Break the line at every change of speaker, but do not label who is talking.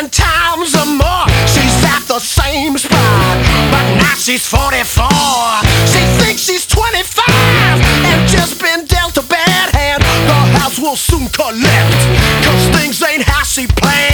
10 times or more. She's at the same spot, but now she's 44. She thinks she's 25 and just been dealt a bad hand. The house will soon collect, 'cause things ain't how she planned.